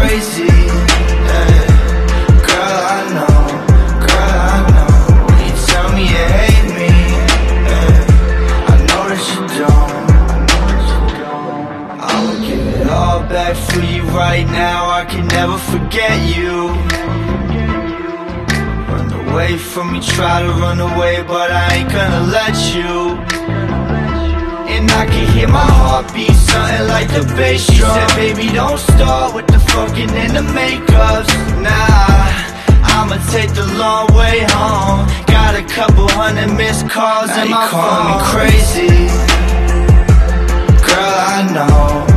crazy. Girl, I know, when you tell me you hate me, I know that you don't. I'ma give it all back for you right now, I can never forget you. Run away from me, try to run away, but I ain't gonna let you. And I can hear my heartbeat, something like the bass drum. She said, baby, don't start with the fucking and the makeups. Nah, I'ma take the long way home. Got a couple hundred missed calls and my phone. Call me crazy, girl, I know.